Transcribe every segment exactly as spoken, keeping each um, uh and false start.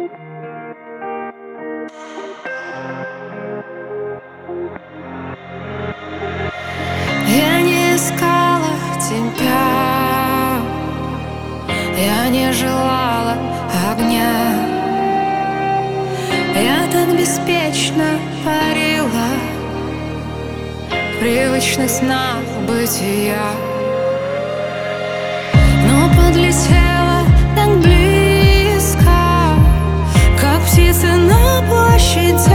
Я не искала тебя, я не желала огня. Я так беспечно парила в привычных снах бытия, но подлетела так близко, как птицы на площади.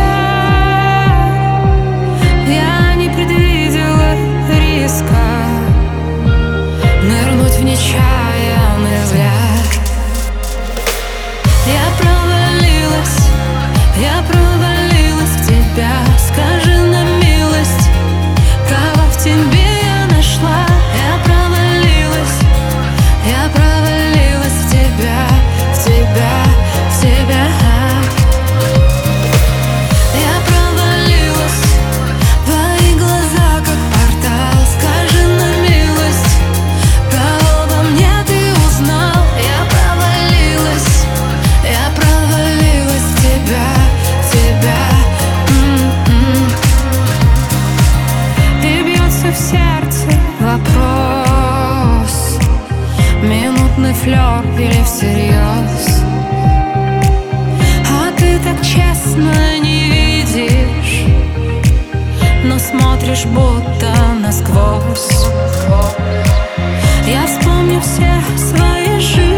Я не предвидела риска нырнуть в нечаянный взгляд. Я провалилась, я провалилась в тебя. Скажи на милость, кого в тебе я нашла? Я провалилась, я провалилась в тебя, в тебя, в тебя. Я провалилась, твои глаза как портал. Скажи на милость, кого во мне ты узнал? Я провалилась, я провалилась в тебя, в тебя. М-м-м. И бьется в сердце вопрос: минутный флёр или всерьез? А ты так честно не видишь, но смотришь будто насквозь. Я вспомню все свои жизни,